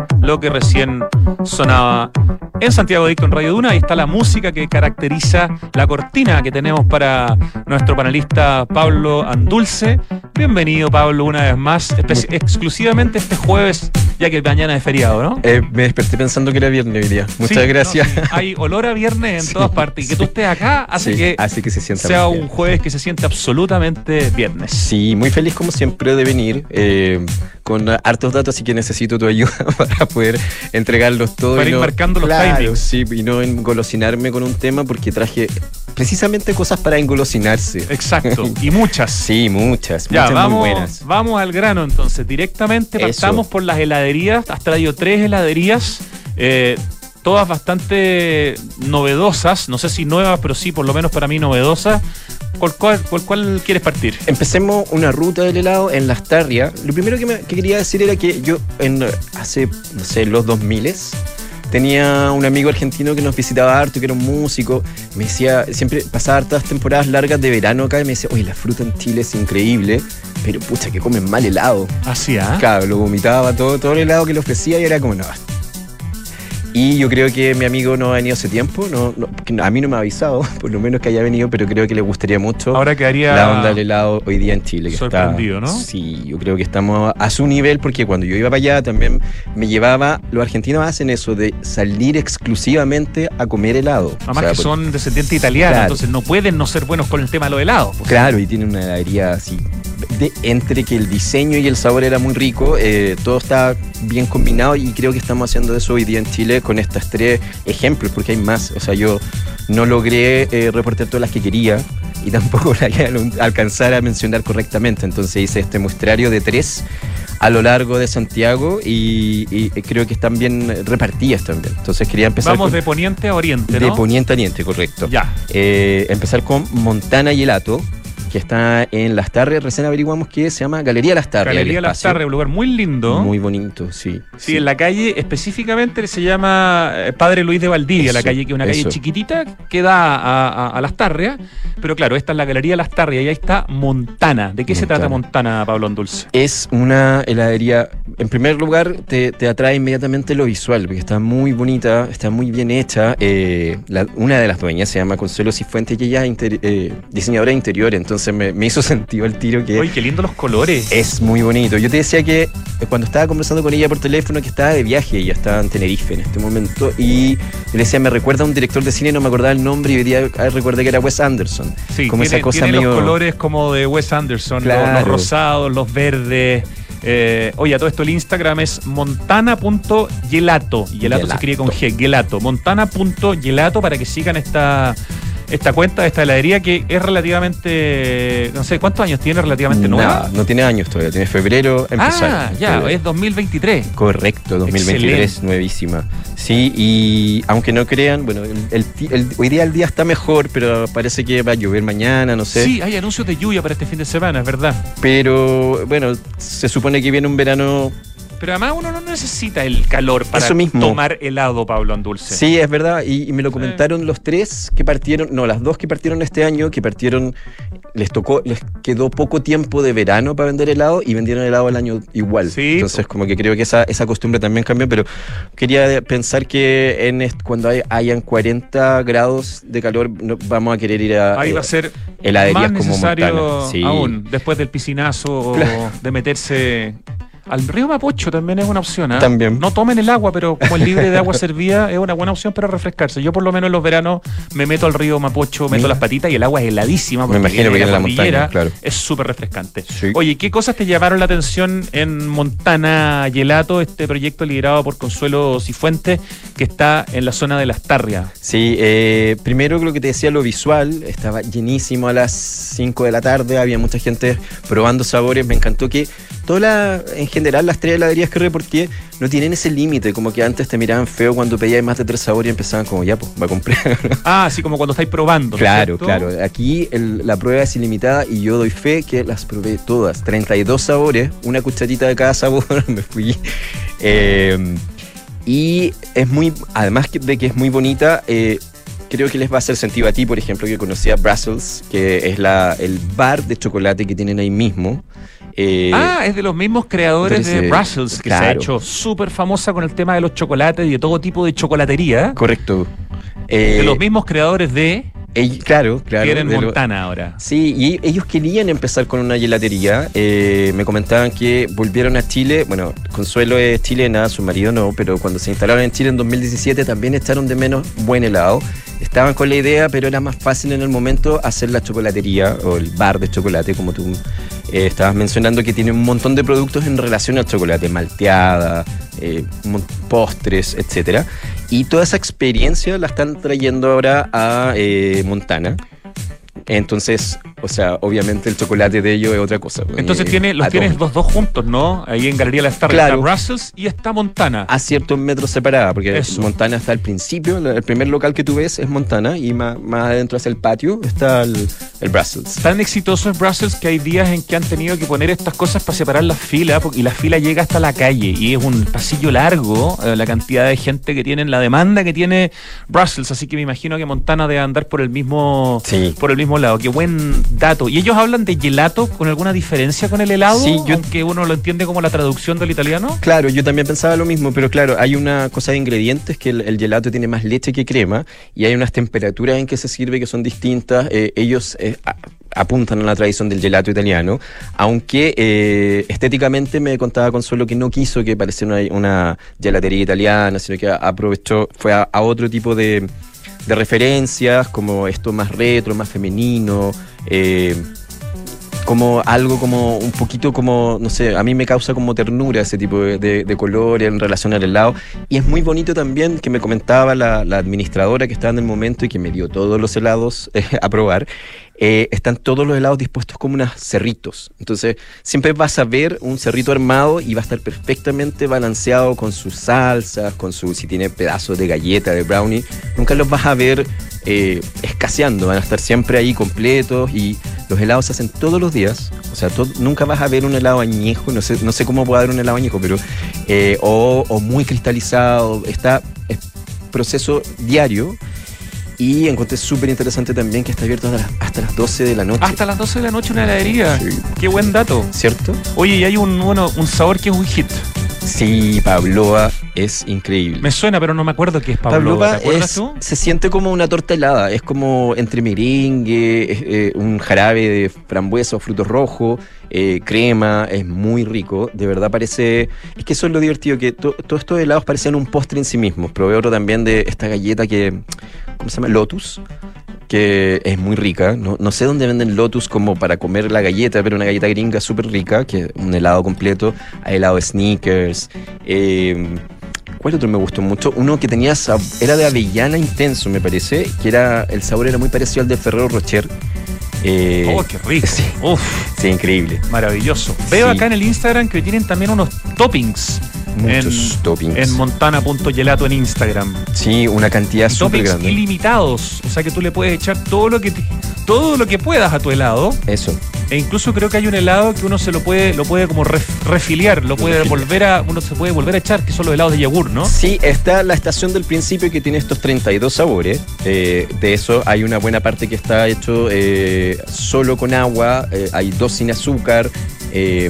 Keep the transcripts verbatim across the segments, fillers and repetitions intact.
lo que recién sonaba en Santiago Adicto en Radio Duna. Ahí está la música que caracteriza la cortina que tenemos para nuestro panelista Pablo Andulce. Bienvenido, Pablo, una vez más, exclusivamente este jueves, ya que mañana es feriado, ¿no? Eh, me desperté pensando que era viernes hoy día. Muchas sí, gracias. No, sí. Hay olor a viernes en sí, todas partes. Y que tú estés acá hace sí, que, hace que se sienta sea un jueves que se siente absolutamente viernes. Sí, muy feliz como siempre de venir, eh, con hartos datos, así que necesito tu ayuda para poder entregarlos todos. Para ir no, marcando los claro, timings. Sí, y no engolosinarme con un tema, porque traje precisamente cosas para engolosinarse. Exacto, y muchas. Sí, muchas, ya, muchas vamos, muy buenas. Vamos al grano entonces, directamente partamos por las heladerías. Has traído tres heladerías, eh, todas bastante novedosas, no sé si nuevas, pero sí, por lo menos para mí novedosas. ¿Por cuál, por cuál quieres partir? Empecemos una ruta del helado en Lastarria. Lo primero que, me, que quería decir era que yo en, hace, no sé, los dos miles tenía un amigo argentino que nos visitaba harto, que era un músico. Me decía, siempre pasaba hartas temporadas largas de verano acá y me decía, oye, la fruta en Chile es increíble, pero pucha, que comen mal helado. Así, ¿ah? Claro, lo vomitaba todo, todo el helado que le ofrecía y era como, no. Y yo creo que mi amigo no ha venido hace tiempo, no, no, a mí no me ha avisado, por lo menos que haya venido, pero creo que le gustaría mucho. Ahora quedaría la onda del helado hoy día en Chile. Que sorprendido, está, ¿no? Sí, yo creo que estamos a su nivel, porque cuando yo iba para allá también me llevaba, los argentinos hacen eso de salir exclusivamente a comer helado. Además, o sea, que por, son descendientes italianos, claro, entonces no pueden no ser buenos con el tema de los helados. Pues. Claro, y tienen una heladería así, de, entre que el diseño y el sabor era muy rico, eh, todo está bien combinado, y creo que estamos haciendo eso hoy día en Chile con estas tres ejemplos, porque hay más. O sea, yo no logré eh, reportar todas las que quería y tampoco la que alcanzar a mencionar correctamente, entonces hice este muestrario de tres a lo largo de Santiago y, y creo que están bien repartidas también. Entonces quería empezar Vamos con, de poniente a oriente, ¿no? De poniente a oriente, correcto. Ya. Eh, empezar con Montana Gelato, que está en Lastarria. Recién averiguamos que se llama Galería Lastarria. Galería Lastarria, un lugar muy lindo. Muy bonito, sí. Sí, sí, en la calle específicamente se llama Padre Luis de Valdivia, eso, la calle, que es una calle eso. chiquitita que da a, a, a Lastarria. Pero claro, esta es la Galería Lastarria y ahí está Montana. ¿De qué Montana. se trata Montana, Pablo Andulce? Es una heladería, en primer lugar, te, te atrae inmediatamente lo visual, porque está muy bonita, está muy bien hecha. Eh, la, una de las dueñas se llama Consuelo Cifuentes y ella es inter, eh, diseñadora de interior, entonces Me, me hizo sentido el tiro que... ¡Uy, qué lindo los colores! Es muy bonito. Yo te decía que cuando estaba conversando con ella por teléfono que estaba de viaje, ella estaba en Tenerife en este momento, y le decía, me recuerda a un director de cine, no me acordaba el nombre, y hoy día recuerda que era Wes Anderson. Sí, como tiene, esa cosa tiene medio... los colores como de Wes Anderson, claro. los, los rosados, los verdes... Eh, oye, a todo esto el Instagram es montana punto gelato. Gelato se escribe con G, gelato. montana punto gelato para que sigan esta... esta cuenta de esta heladería que es relativamente, no sé, ¿cuántos años tiene? Relativamente nueva. No, no tiene años todavía, tiene febrero empezar. Ah, ya, febrero. Es dos mil veintitrés. Correcto, dos mil veintitrés, excelente. Nuevísima. Sí, y aunque no crean, bueno, el, el, el, hoy día el día está mejor, pero parece que va a llover mañana, no sé. Sí, hay anuncios de lluvia para este fin de semana, es verdad. Pero, bueno, se supone que viene un verano... Pero además uno no necesita el calor para tomar helado, Pablo Andulce. Sí, es verdad, y, y me lo comentaron sí. los tres que partieron, no, las dos que partieron este año, que partieron, les tocó, les quedó poco tiempo de verano para vender helado y vendieron helado el año igual. Sí. Entonces como que creo que esa, esa costumbre también cambió, pero quería pensar que en est, cuando hay, hayan cuarenta grados de calor no, vamos a querer ir a... Ahí va a ser heladerías más como necesario sí. aún, después del piscinazo claro. o de meterse... Al río Mapocho también es una opción, ¿eh? También. No tomen el agua, pero como es libre de agua servida, es una buena opción para refrescarse. Yo por lo menos en los veranos me meto al río Mapocho, meto Mira. las patitas y el agua es heladísima. Me imagino que viene de la montaña, claro. Es súper refrescante. Sí. Oye, ¿qué cosas te llamaron la atención en Montana Gelato, este proyecto liderado por Consuelo Cifuentes, que está en la zona de Lastarria? Sí, eh, primero lo que te decía, lo visual, estaba llenísimo a las cinco de la tarde, había mucha gente probando sabores, me encantó que toda la, en general las tres heladerías que reporté no tienen ese límite, como que antes te miraban feo cuando pedías más de tres sabores y empezaban como, ya, pues, va a comprar. Ah, así como cuando estáis probando. Claro, ¿cierto? claro. Aquí el, la prueba es ilimitada y yo doy fe que las probé todas. treinta y dos sabores, una cucharita de cada sabor, me fui. Eh, y es muy, además de que es muy bonita, eh, creo que les va a hacer sentido a ti, por ejemplo, que conocía Brussels, que es la, el bar de chocolate que tienen ahí mismo. Eh, ah, es de los mismos creadores de, de Brussels, que claro. se ha hecho súper famosa con el tema de los chocolates y de todo tipo de chocolatería. Correcto. Eh, de los Eh, mismos creadores de... Ell- claro, claro. Tienen de lo- Montana ahora. Sí, y ellos querían empezar con una gelatería. Eh, me comentaban que volvieron a Chile. Bueno, Consuelo es chilena, su marido no, pero cuando se instalaron en Chile en dos mil diecisiete también echaron de menos buen helado. Estaban con la idea, pero era más fácil en el momento hacer la chocolatería o el bar de chocolate, como tú eh, estabas mencionando, que tiene un montón de productos en relación al chocolate, malteada, eh, mon- postres, etcétera. Y toda esa experiencia la están trayendo ahora a eh, Montana. Entonces, o sea, obviamente el chocolate de ellos es otra cosa. Entonces Eh, tiene, los a tienes todo. los dos juntos, ¿no? Ahí en Galería La Starra Claro. está Brussels y está Montana. A ciertos metros separadas, porque Eso. Montana está al principio, el primer local que tú ves es Montana, y más, más adentro hacia el patio está el, el Brussels. Tan exitoso es Brussels que hay días en que han tenido que poner estas cosas para separar las filas, porque- y la fila llega hasta la calle y es un pasillo largo, eh, la cantidad de gente que tienen, la demanda que tiene Brussels, así que me imagino que Montana debe andar por el mismo Sí. por el mismo lado. Qué buen dato. ¿Y ellos hablan de gelato con alguna diferencia con el helado? Sí, yo- aunque uno lo entiende como la traducción del italiano. Claro, yo también pensaba lo mismo, pero claro, hay una cosa de ingredientes, que el, el gelato tiene más leche que crema, y hay unas temperaturas en que se sirve que son distintas. Eh, ellos eh, a- apuntan a la tradición del gelato italiano, aunque eh, estéticamente me contaba Consuelo que no quiso que pareciera una, una gelatería italiana, sino que aprovechó, fue a, a otro tipo de, de referencias, como esto más retro, más femenino, eh, como algo como un poquito como, no sé, a mí me causa como ternura ese tipo de, de, de color en relación al helado. Y es muy bonito también que me comentaba la, la administradora que estaba en el momento y que me dio todos los helados eh, a probar. Eh, están todos los helados dispuestos como unos cerritos. Entonces, siempre vas a ver un cerrito armado y va a estar perfectamente balanceado con sus salsas, con su, si tiene pedazos de galleta, de brownie. Nunca los vas a ver eh, escaseando, van a estar siempre ahí completos, y los helados se hacen todos los días. O sea, to- nunca vas a ver un helado añejo, no sé, no sé cómo puede haber un helado añejo, pero eh, o, o muy cristalizado. Está es proceso diario. Y encontré súper interesante también que está abierto hasta las, hasta las doce de la noche. Hasta las doce de la noche una heladería. Sí. Qué buen dato. ¿Cierto? Oye, y hay un, bueno, un sabor que es un hit. Sí, Pavlova es increíble. Me suena, pero no me acuerdo qué es Pavlova. Pavlova ¿Te acuerdas es- tú? se siente como una torta helada, es como entre merengue, es, eh, un jarabe de frambuesa o frutos rojos, eh, crema, es muy rico, de verdad parece, es que eso es lo divertido, que to- todos estos helados parecen un postre en sí mismos. Probé otro también de esta galleta que, ¿cómo se llama? Lotus, que es muy rica, no, no sé dónde venden Lotus como para comer la galleta, pero una galleta gringa súper rica, que es un helado completo, hay helado de Snickers, eh, ¿cuál otro me gustó mucho? Uno que tenía, sab- era de avellana intenso, me parece, que era, el sabor era muy parecido al de Ferrero Rocher. Eh, Oh, qué rico. Sí, Uf, sí, increíble. maravilloso. Veo Sí. acá en el Instagram que tienen también unos toppings. Muchos en, toppings. En montana.gelato en Instagram. Sí, una cantidad súper Toppings grande. ilimitados. O sea que tú le puedes echar todo lo que te- todo lo que puedas a tu helado. Eso. E incluso creo que hay un helado que uno se lo puede, lo puede como ref- refiliar, lo puede Refilia. volver a, uno se puede volver a echar, que son los helados de yogur, ¿no? Sí, está la estación del principio que tiene estos treinta y dos sabores. Eh, de eso hay una buena parte que está hecho eh, solo con agua, eh, hay dos sin azúcar. eh,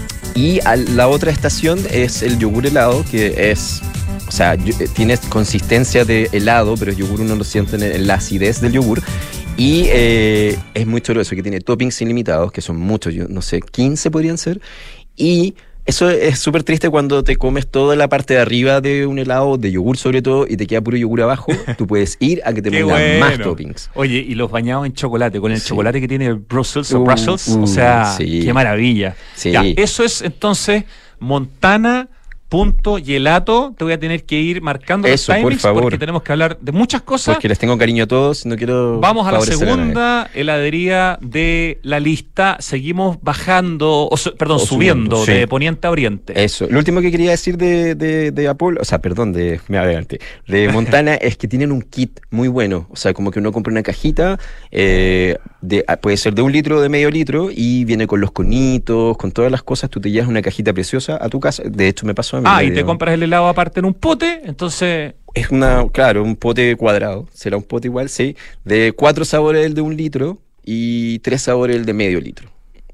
y a la otra estación es el yogur helado, que es, o sea, yo- eh, tiene consistencia de helado, pero el yogur uno lo siente en, en la acidez del yogur. Y eh, es muy chulo eso, que tiene toppings ilimitados, que son muchos, yo no sé, quince podrían ser. Y eso es súper triste cuando te comes toda la parte de arriba de un helado, de yogur sobre todo, y te queda puro yogur abajo. Tú puedes ir a que te Qué pongan bueno. más toppings. Oye, y los bañados en chocolate, con el Sí. chocolate que tiene Brussels o Uh, Brussels, o uh, sea, sí. qué maravilla. Sí. Ya, eso es entonces Montana.gelato. Te voy a tener que ir marcando Eso, los por timings favor. porque tenemos que hablar de muchas cosas. Porque les tengo cariño a todos, no quiero. Vamos a la favorecer nadie. segunda heladería de la lista. Seguimos bajando, o su- perdón, O subiendo, subiendo, sí. de poniente a oriente. Eso. Lo último que quería decir de, de, de Apple, o sea, perdón, de, me adelante, de Montana, es que tienen un kit muy bueno. O sea, como que uno compra una cajita, eh, de, ah, puede ser de un litro o de medio litro, y viene con los conitos, con todas las cosas. Tú te llevas una cajita preciosa a tu casa. De hecho, me pasó a mí. Ah, me y te dio- compras el helado aparte en un pote, entonces Es una, claro, un pote cuadrado. Será un pote igual, sí. De cuatro sabores el de un litro y tres sabores el de medio litro.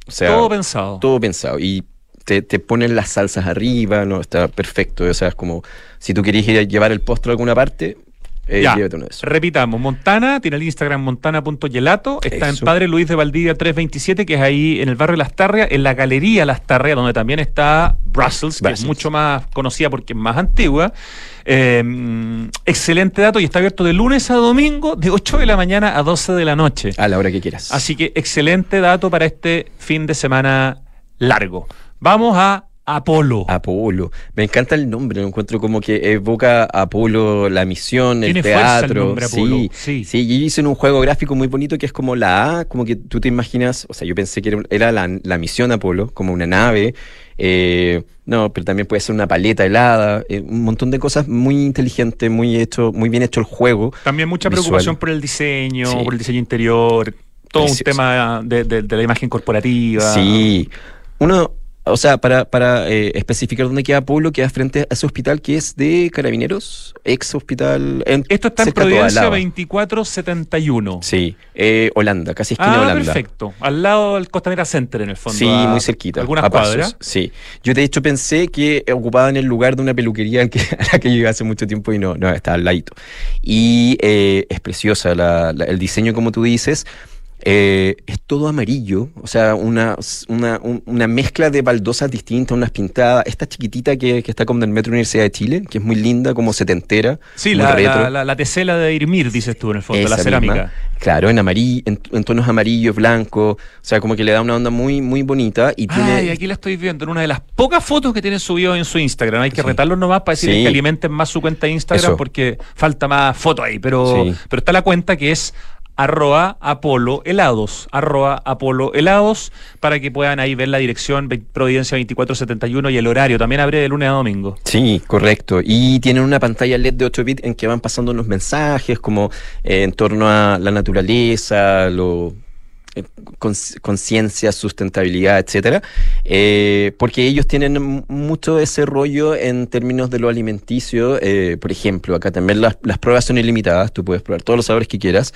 O sea, todo pensado. Todo pensado. Y te, te ponen las salsas arriba, ¿no? Está perfecto. O sea, es como si tú querías ir a llevar el postre a alguna parte, eh, ya, llévate uno de esos. repitamos, Montana, tiene el Instagram montana punto gelato, está Eso. en Padre Luis de Valdivia trescientos veintisiete, que es ahí en el barrio Las Tarrias, en la Galería Las Tarrias, donde también está Brussels, que Brussels. es mucho más conocida porque es más antigua. Eh, excelente dato, y está abierto de lunes a domingo, de ocho de la mañana a doce de la noche. A la hora que quieras. Así que excelente dato para este fin de semana largo. Vamos a Apolo. Apolo. Me encanta el nombre, lo encuentro como que evoca a Apolo, la misión, el Tiene fuerza el teatro. nombre Apolo, Sí, sí. sí, y hice un juego gráfico muy bonito que es como la A, como que tú te imaginas, o sea, yo pensé que era, era la, la misión Apolo, como una nave. Eh, no, pero también puede ser una paleta helada, eh, un montón de cosas muy inteligentes, muy hecho, muy bien hecho el juego. También mucha visual. preocupación por el diseño, Sí. por el diseño interior, todo Precioso. un tema de, de- de la imagen corporativa. Sí. Uno, o sea, para, para eh, especificar dónde queda Apolo, queda frente a ese hospital que es de Carabineros, ex hospital. En, Esto está en cerca de Providencia Tobalaba. veinticuatro setenta y uno. Sí, eh, Holanda, casi esquina Ah, Holanda. perfecto. Al lado del Costanera Center, en el fondo. Sí, a muy cerquita. Algunas a pasos, cuadras. Sí. Yo de hecho pensé que ocupaban el lugar de una peluquería al que, a la que llegué hace mucho tiempo y no, no, está al ladito. Y eh, es preciosa la- la- el diseño, como tú dices. Eh, es todo amarillo, o sea, una, una, un- una mezcla de baldosas distintas, unas pintadas. Esta chiquitita que, que está como del Metro Universidad de Chile, que es muy linda, como setentera. Sí, muy la, retro. la, la, la tesela de Irmir, dices tú, en el fondo, Esa la cerámica. misma. Claro, en amarillo, en, en tonos amarillos, blancos, o sea, como que le da una onda muy, muy bonita y tiene. Ay, aquí la estoy viendo en una de las pocas fotos que tiene subido en su Instagram. Hay que Sí. retarlos nomás para decirles Sí. que alimenten más su cuenta de Instagram, Eso. porque falta más foto ahí. Pero, Sí. pero está la cuenta que es arroba Apolo helados, arroba Apolo helados, para que puedan ahí ver la dirección ve- Providencia veinticuatro setenta y uno y el horario. También abre de lunes a domingo. Sí, correcto. Y tienen una pantalla L E D de ocho bits en que van pasando unos mensajes como eh, en torno a la naturaleza, lo eh, cons- conciencia, sustentabilidad, etcétera, eh, porque ellos tienen m- mucho ese rollo en términos de lo alimenticio. Eh, por ejemplo, acá también las, las pruebas son ilimitadas, tú puedes probar todos los sabores que quieras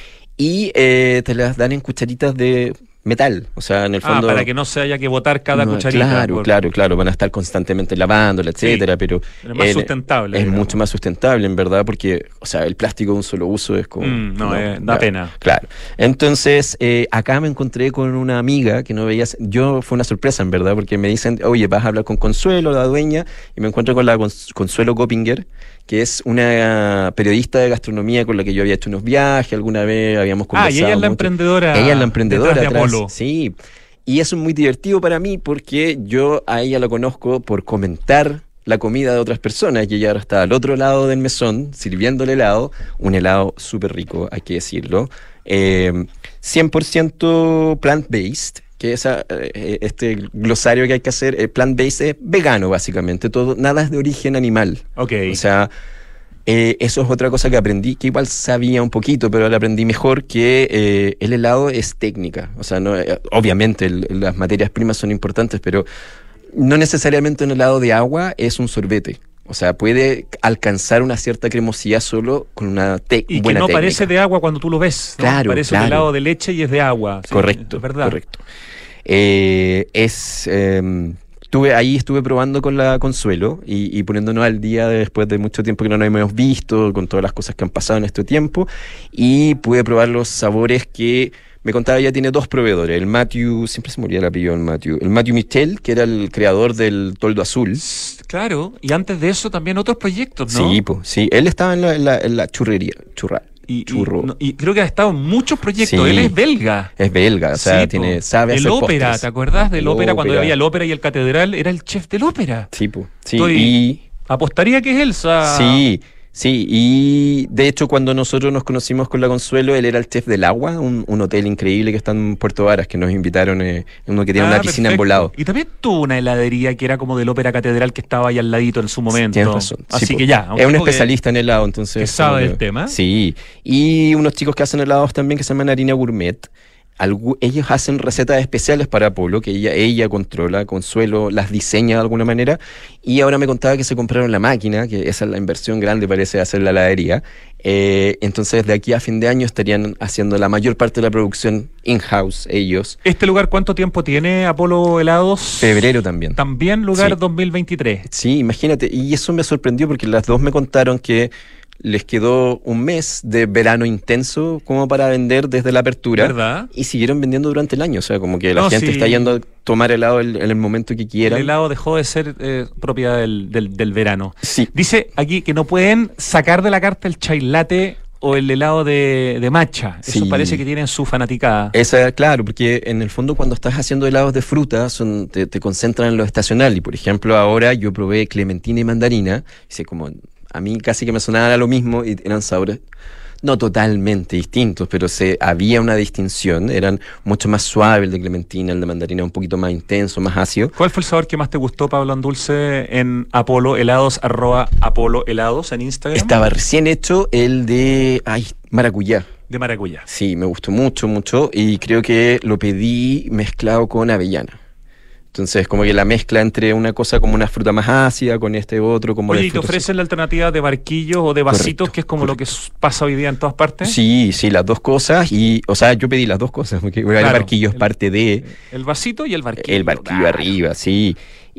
y eh, te las dan en cucharitas de metal, o sea, en el Ah, fondo... para que no se haya que botar cada No, cucharita. Claro, por- claro, claro, van a estar constantemente lavándola, etcétera, pero Es más eh, sustentable. es digamos. mucho más sustentable, en verdad, porque, o sea, el plástico de un solo uso es como... Mm, no, eh, da claro, pena. Claro. Entonces, eh, acá me encontré con una amiga que no veías... Yo, fue una sorpresa, en verdad, porque me dicen, oye, vas a hablar con Consuelo, la dueña, y me encuentro con la Cons- Consuelo Coppinger, que es una periodista de gastronomía con la que yo había hecho unos viajes, alguna vez habíamos Ah, conversado y ella es la mucho. emprendedora. Ella es la emprendedora detrás de atrás, Apolo. sí. Y eso es muy divertido para mí porque yo a ella la conozco por comentar la comida de otras personas y ella ahora está al otro lado del mesón sirviendo el helado, un helado súper rico, hay que decirlo, eh, cien por ciento plant-based, que es eh, este glosario que hay que hacer, eh, plant-based es vegano básicamente, todo, nada es de origen animal. Ok. O sea, eh, eso es otra cosa que aprendí, que igual sabía un poquito, pero ahora aprendí mejor, que eh, el helado es técnica. O sea, no, eh, obviamente el- las materias primas son importantes, pero no necesariamente un helado de agua es un sorbete. O sea, puede alcanzar una cierta cremosidad solo con una te- Y que buena no técnica. parece de agua cuando tú lo ves. ¿no? Claro, Parece claro. un helado de leche y es de agua. Sí, Correcto, es verdad. correcto. Eh, es, eh, tuve, ahí estuve probando con la Consuelo y, y poniéndonos al día después de mucho tiempo que no nos hemos visto, con todas las cosas que han pasado en este tiempo, y pude probar los sabores que me contaba. Ella tiene dos proveedores, el Matthew, siempre se me olvida el apellido del Matthew, el Matthew Michel, que era el creador del toldo azul. Claro, y antes de eso también otros proyectos, ¿no? Sí, pues, sí, él estaba en la, en la, en la churrería, churra. Y, y- Churro. no, y creo que ha estado en muchos proyectos. Sí. Él es belga. Es belga, o sea, Sí, tiene, po. sabe El hacer ópera, postres. ¿te acuerdas del El ópera? Cuando ópera. había el ópera y el catedral, era el chef del ópera. Sí, pues, sí, Estoy- y... Apostaría que es él. sa- Sí, sí, y de hecho cuando nosotros nos conocimos con la Consuelo, él era el chef del Agua, un, un hotel increíble que está en Puerto Varas, que nos invitaron, eh, uno que tiene Ah, una piscina en perfecto. volado. Y también tuvo una heladería que era como del ópera catedral que estaba ahí al ladito en su momento. Tienes razón. Así sí, que po. ya. un Es un tipo que- especialista en helado, entonces... que sabe como del tema. Sí, y unos chicos que hacen helados también que se llaman Harina Gourmet. Algu- ellos hacen recetas especiales para Apolo, que ella, ella controla, Consuelo las diseña de alguna manera, y ahora me contaba que se compraron la máquina, que esa es la inversión grande, parece, de hacer la heladería, Eh, entonces de aquí a fin de año estarían haciendo la mayor parte de la producción in-house ellos. ¿Este lugar cuánto tiempo tiene, Apolo Helados? Febrero también. También lugar Sí. dos mil veintitrés. Sí, imagínate, y eso me sorprendió porque las dos me contaron que les quedó un mes de verano intenso como para vender desde la apertura. ¿Verdad? Y siguieron vendiendo durante el año, o sea, como que la No, gente sí. está yendo a tomar helado en el momento que El quieran. helado dejó de ser eh, propiedad del, del, del verano. Sí. Dice aquí que no pueden sacar de la carta el chai latte o el helado de, de matcha. Eso Sí. parece que tienen su fanaticada. Esa, claro, porque en el fondo cuando estás haciendo helados de fruta son, te, te concentran en lo estacional. Y por ejemplo, ahora yo probé clementina y mandarina. Y sé como, a mí casi que me sonaba lo mismo y eran sabores no totalmente distintos, pero se, había una distinción. Eran mucho más suaves el de clementina, el de mandarina un poquito más intenso, más ácido. ¿Cuál fue el sabor que más te gustó, Pablo Andulce, en Apolo Helados, arroba Apolo Helados en Instagram? Estaba recién hecho el de, ay, maracuyá. De maracuyá. Sí, me gustó mucho, mucho y creo que lo pedí mezclado con avellana. Entonces, como que la mezcla entre una cosa como una fruta más ácida con este otro como Oye, de ¿y te frutos ofrecen la alternativa de barquillos o de vasitos, Correcto, que es como lo que s- pasa hoy día en todas partes? Sí, sí, las dos cosas. Y, o sea, yo pedí las dos cosas, porque el Claro, barquillo es el- parte de El vasito y el barquillo. el barquillo Claro. arriba, sí.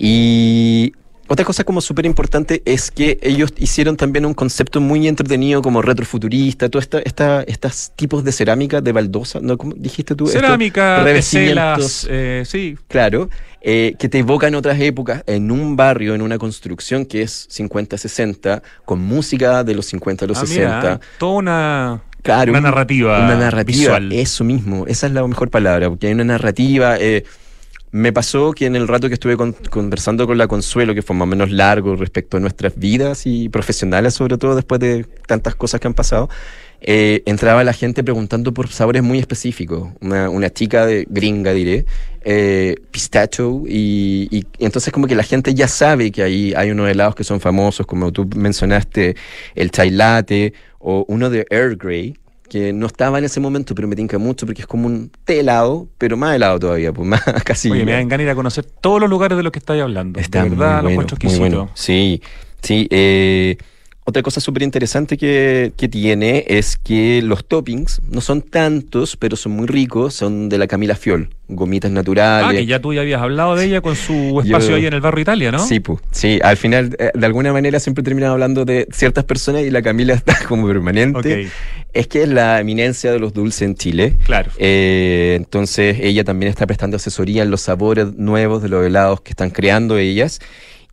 Y otra cosa como súper importante es que ellos hicieron también un concepto muy entretenido como retrofuturista, todo esta, esta, estos tipos de cerámica de baldosa, ¿no? ¿Cómo dijiste tú? Estos Cerámica, revestimientos, teselas, eh, sí. claro, eh, que te evocan otras épocas en un barrio, en una construcción que es cincuenta sesenta, con música de los cincuenta a los Ah, sesenta. mira, toda una, Claro, una un- narrativa Una narrativa, visual. eso mismo, esa es la mejor palabra, porque hay una narrativa. eh, me pasó que en el rato que estuve con- conversando con la Consuelo, que fue más o menos largo respecto a nuestras vidas y profesionales, sobre todo después de tantas cosas que han pasado, eh, entraba la gente preguntando por sabores muy específicos. Una, una chica de gringa, diré, eh, pistacho, y, y- y entonces como que la gente ya sabe que ahí hay unos helados que son famosos, como tú mencionaste, el chai latte, o uno de Earl Grey, que no estaba en ese momento, pero me tinca mucho porque es como un té helado, pero más helado todavía, pues más casi. Oye, me dan ganas de ir a conocer todos los lugares de los que estáis hablando. Está de muy verdad, lo bueno, encuentro muy exquisito. bueno. Sí, sí. eh, otra cosa súper interesante que, que tiene es que los toppings no son tantos, pero son muy ricos, son de la Camila Fiol, gomitas naturales. Ah, que ya tú ya habías hablado de ella con su espacio Yo- ahí en el barrio Italia, ¿no? Sí, pues, sí, al final, eh, de alguna manera siempre terminan hablando de ciertas personas y la Camila está como permanente. Ok, Es que es la eminencia de los dulces en Chile. claro. Eh, entonces ella también está prestando asesoría en los sabores nuevos de los helados que están creando ellas.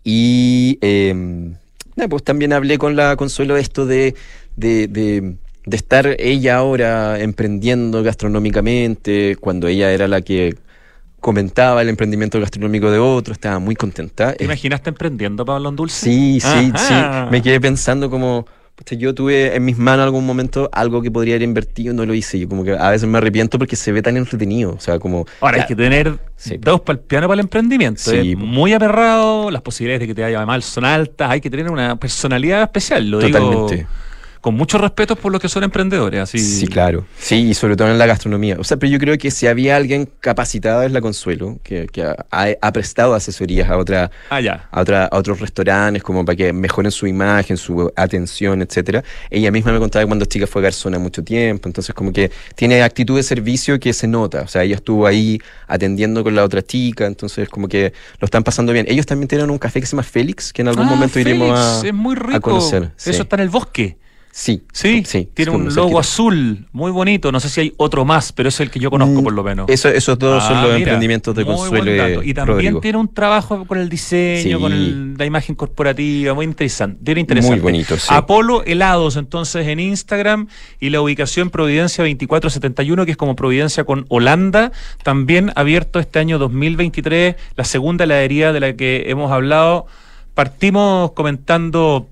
Y eh, nada, pues también hablé con la Consuelo esto de, de, de, de estar ella ahora emprendiendo gastronómicamente, cuando ella era la que comentaba el emprendimiento gastronómico de otro, estaba muy contenta. ¿Te Eh, imaginaste emprendiendo, Pablo Andulce? Sí, sí, Ajá. sí. Me quedé pensando como, pucha, yo tuve en mis manos algún momento algo que podría haber invertido y no lo hice. Yo como que a veces me arrepiento porque se ve tan entretenido. O sea, como... Ahora, ya, hay que tener Sí. dos para el piano para el emprendimiento. Sí, Es po. muy aperrado, las posibilidades de que te vaya mal son altas, hay que tener una personalidad especial, lo Totalmente. digo con mucho respeto por los que son emprendedores. Así. Sí, claro. Sí, y sobre todo en la gastronomía. O sea, pero yo creo que si había alguien capacitada es la Consuelo, que, que ha, ha prestado asesorías a otra, Ah, ya. a, otra, a otros restaurantes como para que mejoren su imagen, su atención, etcétera. Ella misma me contaba que cuando chica fue garzona mucho tiempo, entonces como que tiene actitud de servicio que se nota. O sea, ella estuvo ahí atendiendo con la otra chica, entonces como que lo están pasando bien. Ellos también tienen un café que se llama Félix, que en algún Ah, momento iremos Félix, a, es muy rico. a conocer. Sí. Eso está en el bosque. Sí, Sí, sí, tiene como un cerquita. logo azul, muy bonito. No sé si hay otro más, pero es el que yo conozco Mm, por lo menos. Eso, esos dos son Ah, los mira, emprendimientos de muy Consuelo buen dato. y Y también Rodrigo. tiene un trabajo con el diseño, Sí. con el- la imagen corporativa, muy interesante. Bien interesante. Muy bonito, sí. Apolo Helados, entonces, en Instagram, y la ubicación Providencia veinticuatro setenta y uno, que es como Providencia con Holanda, también abierto este año dos mil veintitrés, la segunda heladería de la que hemos hablado. Partimos comentando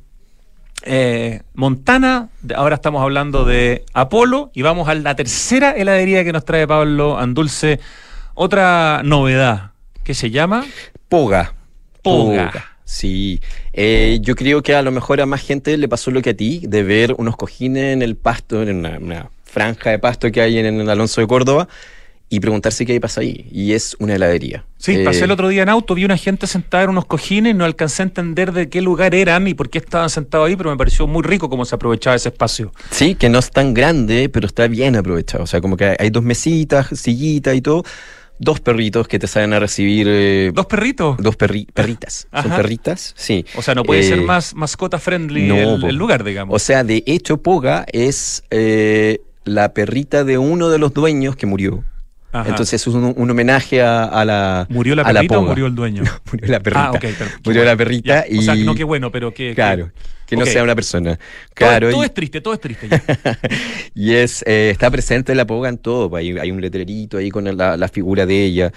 eh, Montana, de- ahora estamos hablando de Apolo y vamos a la tercera heladería que nos trae Pablo Andulce, otra novedad que se llama Poga. Poga. Sí. Eh, yo creo que a lo mejor a más gente le pasó lo que a ti, de ver unos cojines en el pasto, en una, una franja de pasto que hay en, en el Alonso de Córdoba, y preguntarse qué pasa ahí. Y es una heladería. Sí, eh, pasé el otro día en auto, vi una gente sentada en unos cojines, no alcancé a entender de qué lugar eran y por qué estaban sentados ahí, pero me pareció muy rico cómo se aprovechaba ese espacio. Sí, que no es tan grande, pero está bien aprovechado. O sea, como que hay dos mesitas, sillitas y todo. Dos perritos que te salen a recibir. Eh, ¿Dos perritos? Dos perri perritas. Ajá. ¿Son perritas? Sí. O sea, no puede eh, ser más mascota friendly no, el, el lugar, digamos. O sea, de hecho, Poga es eh, la perrita de uno de los dueños que murió. Ajá. Entonces es un, un homenaje a, a la ¿Murió la a perrita la o murió el dueño? No, murió la perrita. Ah, ok. Pero, murió bueno. la perrita ya, y... O sea, no, qué bueno, pero que... Claro, que no okay. sea una persona. Todo, Claro, todo y, es triste, todo es triste. Ya. y es eh, está presente la Poga en todo. Hay, hay un letrerito ahí con la, la figura de ella.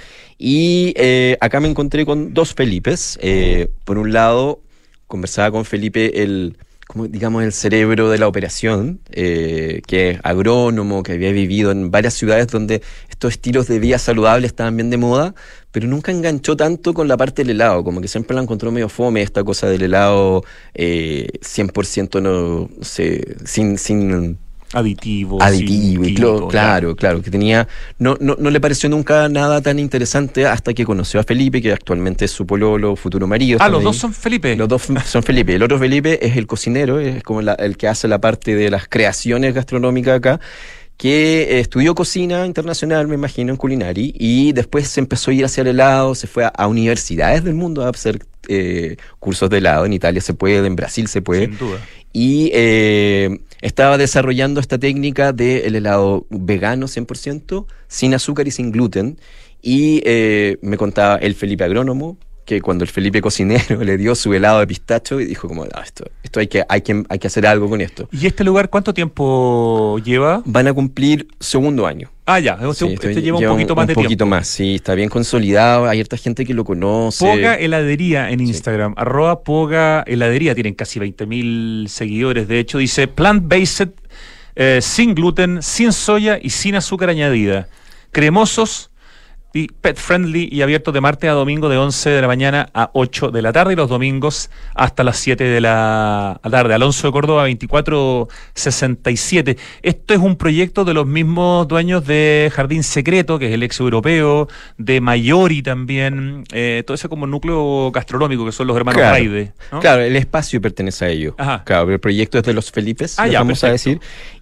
Y eh, acá me encontré con dos Felipes. Eh, por un lado, conversaba con Felipe el... como digamos el cerebro de la operación, eh, que es agrónomo, que había vivido en varias ciudades donde estos estilos de vida saludable estaban bien de moda, pero nunca enganchó tanto con la parte del helado, como que siempre la encontró medio fome esta cosa del helado eh, cien por ciento no, no sé, sin... sin Aditivo. Aditivo, y químico, claro, claro, claro, que tenía, no, no, no le pareció nunca nada tan interesante hasta que conoció a Felipe, que actualmente es su pololo, futuro marido. Ah, los ahí. dos son Felipe. Los dos son Felipe. El otro Felipe es el cocinero, es como la, el que hace la parte de las creaciones gastronómicas acá, que eh, estudió cocina internacional, me imagino, en Culinari, y después se empezó a ir hacia el helado, se fue a, a universidades del mundo a hacer eh, cursos de helado. En Italia se puede, en Brasil se puede. Sin duda. Y eh, estaba desarrollando esta técnica del helado vegano cien por ciento, sin azúcar y sin gluten. Y eh, me contaba el Felipe agrónomo, que cuando el Felipe cocinero le dio su helado de pistacho y dijo como, ah, esto, esto hay que, hay que, hay que hacer algo con esto. ¿Y este lugar cuánto tiempo lleva? Van a cumplir segundo año. Ah, ya, este, Sí, este lleva un poquito más un de poquito tiempo. más, sí, está bien consolidado, hay harta gente que lo conoce. Poga Heladería en Instagram, sí. Arroba Poga Heladería, tienen casi veinte mil seguidores, de hecho, dice plant-based, eh, sin gluten, sin soya y sin azúcar añadida, cremosos y pet friendly y abiertos de martes a domingo de once de la mañana a ocho de la tarde y los domingos hasta las siete de la tarde. Alonso de Córdoba veinticuatro sesenta y siete. Esto es un proyecto de los mismos dueños de Jardín Secreto, que es el ex europeo, de Mayori también, eh, todo ese como núcleo gastronómico que son los hermanos Claro. Raide, ¿no? Claro, el espacio pertenece a ellos. Ajá. Claro, pero el proyecto es de los Felipes, Ah, les ya, vamos perfecto. a decir.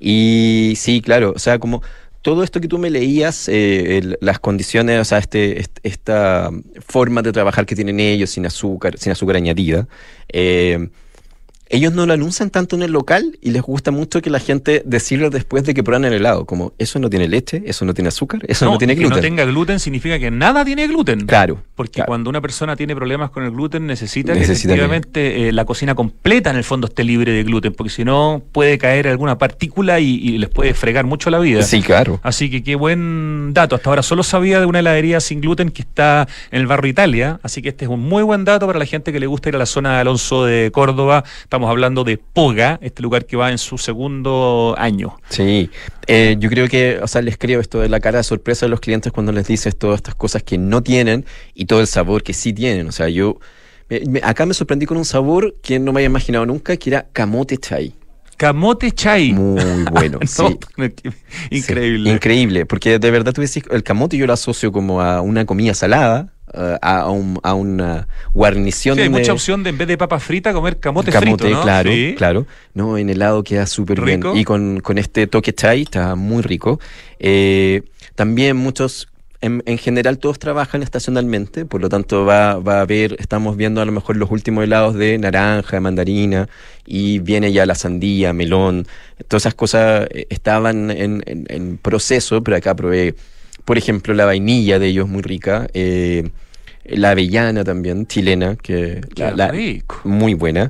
Y sí, claro, o sea, como todo esto que tú me leías, eh, el, las condiciones, o sea, este, este, esta forma de trabajar que tienen ellos sin azúcar, sin azúcar añadida, eh, ellos no lo anuncian tanto en el local y les gusta mucho que la gente decirlo después de que prueban el helado, como eso no tiene leche, eso no tiene azúcar, eso no, no tiene que gluten. no tenga gluten significa que nada tiene gluten. Claro. Porque claro. cuando una persona tiene problemas con el gluten necesita, Necesita que efectivamente eh, la cocina completa en el fondo esté libre de gluten, porque si no puede caer alguna partícula y, y les puede fregar mucho la vida. Sí, claro. Así que qué buen dato. Hasta ahora solo sabía de una heladería sin gluten que está en el barrio Italia, así que este es un muy buen dato para la gente que le gusta ir a la zona de Alonso de Córdoba. Estamos hablando de Poga, este lugar que va en su segundo año. Sí, eh, yo creo que, o sea, les creo esto de la cara de sorpresa de los clientes cuando les dices todas estas cosas que no tienen y todo el sabor que sí tienen. O sea, yo me, me, acá me sorprendí con un sabor que no me había imaginado nunca, que era camote chai. Camote chai. Muy bueno, no, sí. Increíble. Sí, increíble, porque de verdad tú decís, el camote yo lo asocio como a una comida salada, uh, a, un, a una guarnición. Sí, hay de... mucha opción de en vez de papa frita comer camote, camote frito, ¿no? claro, Sí. claro. No, en helado queda súper bien. Rico. Y con, con este toque chai está muy rico. Eh, también muchos... En, en general todos trabajan estacionalmente, por lo tanto va, va a haber, estamos viendo a lo mejor los últimos helados de naranja, de mandarina, y viene ya la sandía, melón, todas esas cosas eh, estaban en, en, en proceso, pero acá probé, por ejemplo, la vainilla de ellos muy rica, eh, la avellana también, chilena, que la, la, muy buena.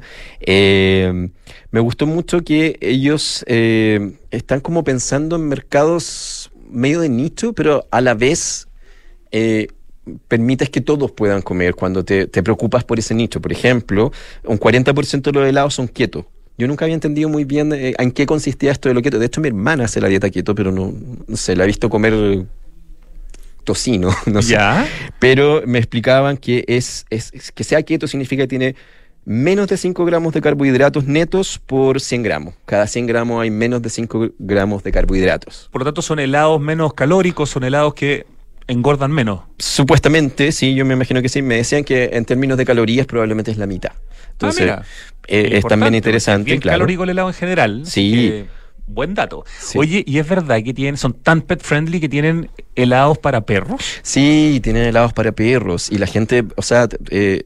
Eh, me gustó mucho que ellos eh, están como pensando en mercados medio de nicho, pero a la vez eh, permites que todos puedan comer cuando te, te preocupas por ese nicho. Por ejemplo, un cuarenta por ciento de los helados son keto. Yo nunca había entendido muy bien eh, en qué consistía esto de lo keto. De hecho, mi hermana hace la dieta keto, pero no, no sé, la he visto comer tocino, no sé. ¿Ya? Pero me explicaban que es, es, es que sea keto significa que tiene menos de cinco gramos de carbohidratos netos por cien gramos. Cada cien gramos hay menos de cinco gramos de carbohidratos. Por lo tanto, son helados menos calóricos, son helados que engordan menos. Supuestamente, sí, yo me imagino que sí. Me decían que en términos de calorías probablemente es la mitad. Entonces, ah, eh, es también interesante. Es bien claro. calórico el helado en general. Sí. Que, buen dato. Sí. Oye, ¿y es verdad que tienen, son tan pet friendly que tienen helados para perros? Sí, tienen helados para perros. Y la gente, o sea, eh,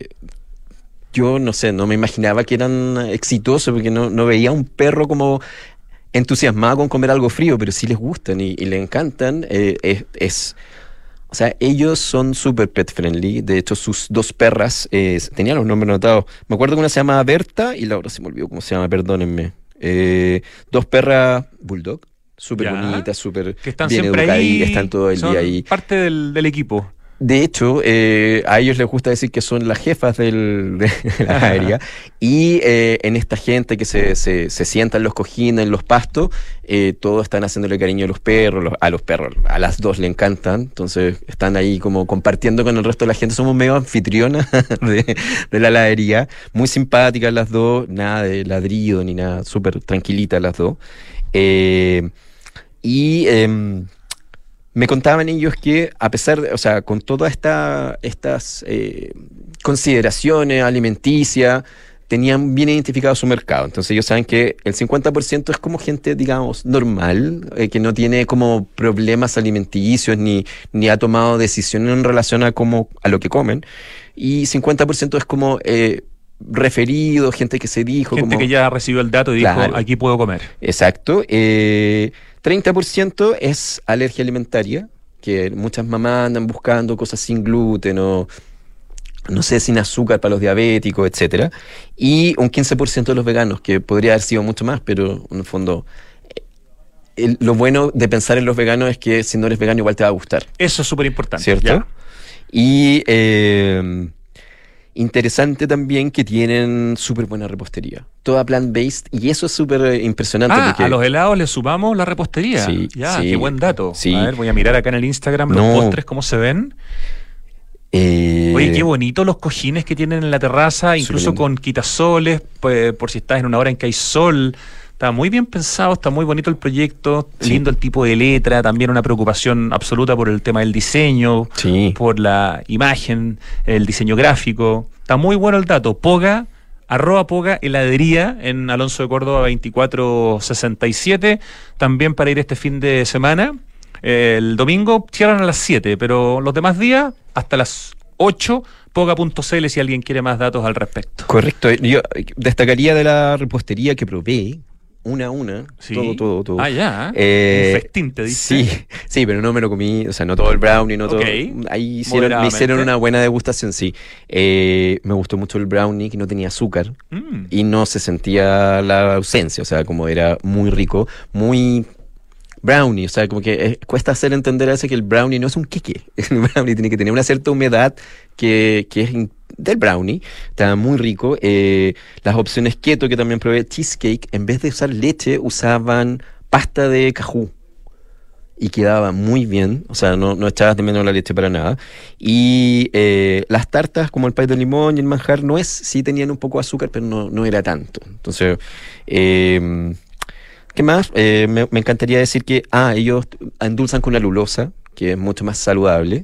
yo no sé, no me imaginaba que eran exitosos porque no, no veía un perro como entusiasmado con comer algo frío, pero sí les gustan y, y le encantan. Eh, es, es, o sea, ellos son súper pet friendly. De hecho, sus dos perras eh, tenían los nombres anotados. Me acuerdo que una se llama Berta y la otra se me olvidó cómo se llama, perdónenme. Eh, dos perras bulldog, súper bonitas, súper bien educadas y están todo el día ahí. Parte del, del equipo. De hecho, eh, a ellos les gusta decir que son las jefas del, de la aérea y eh, en esta gente que se, se, se sienta en los cojines, en los pastos, eh, todos están haciéndole cariño a los perros, los, a los perros, a las dos le encantan, entonces están ahí como compartiendo con el resto de la gente, somos medio anfitrionas de, de la heladería, muy simpáticas las dos, nada de ladrido ni nada, súper tranquilitas las dos. Eh, y... Eh, Me contaban ellos que a pesar de, o sea, con todas esta, estas eh, consideraciones alimenticias, tenían bien identificado su mercado. Entonces ellos saben que el cincuenta por ciento es como gente, digamos, normal, eh, que no tiene como problemas alimenticios ni, ni ha tomado decisiones en relación a, cómo, a lo que comen. Y cincuenta por ciento es como eh, referido, gente que se dijo. Gente como, que ya recibió el dato y dijo, claro, aquí puedo comer. Exacto. Eh, treinta por ciento es alergia alimentaria, que muchas mamás andan buscando cosas sin gluten o, no sé, sin azúcar para los diabéticos, etcétera. Y un quince por ciento de los veganos, que podría haber sido mucho más, pero en el fondo... El, lo bueno de pensar en los veganos es que si no eres vegano igual te va a gustar. Eso es súper importante. ¿Cierto? ¿Ya? Y... Eh, interesante también que tienen súper buena repostería. Toda plant-based. Y eso es súper impresionante. Ah, porque a los helados le sumamos la repostería. Sí, ya, sí, qué buen dato. Sí. A ver, voy a mirar acá en el Instagram no. los postres, cómo se ven. Eh, Oye, qué bonito los cojines que tienen en la terraza, incluso con quitasoles, pues, por si estás en una hora en que hay sol. Está muy bien pensado, está muy bonito el proyecto, sí. Lindo el tipo de letra, también una preocupación absoluta por el tema del diseño, sí. por la imagen, el diseño gráfico. Está muy bueno el dato. Poga, arroba Poga heladería en Alonso de Córdoba veinticuatro sesenta y siete, también para ir este fin de semana. El domingo cierran a las siete, pero los demás días hasta las ocho. Poga punto c l si alguien quiere más datos al respecto. Correcto. Yo destacaría de la repostería que probé, una a una, sí. todo, todo, todo. Ah, ya. Eh, un festín, te dice. Sí, sí, pero no me lo comí, o sea, no todo el brownie, no okay. todo. Ahí hicieron, me hicieron una buena degustación, sí. Eh, me gustó mucho el brownie, que no tenía azúcar, mm. y no se sentía la ausencia, o sea, como era muy rico, muy brownie, o sea, como que eh, cuesta hacer entender a ese que el brownie no es un queque, el brownie tiene que tener una cierta humedad que, que es del brownie, está muy rico. Eh, las opciones keto que también probé, cheesecake, en vez de usar leche, usaban pasta de cajú y quedaba muy bien, o sea, no, no echabas de menos la leche para nada. Y eh, las tartas, como el pay de limón y el manjar, no es, sí tenían un poco de azúcar, pero no, no era tanto. Entonces, eh, ¿qué más? Eh, me, me encantaría decir que, ah, ellos endulzan con la lulosa, que es mucho más saludable,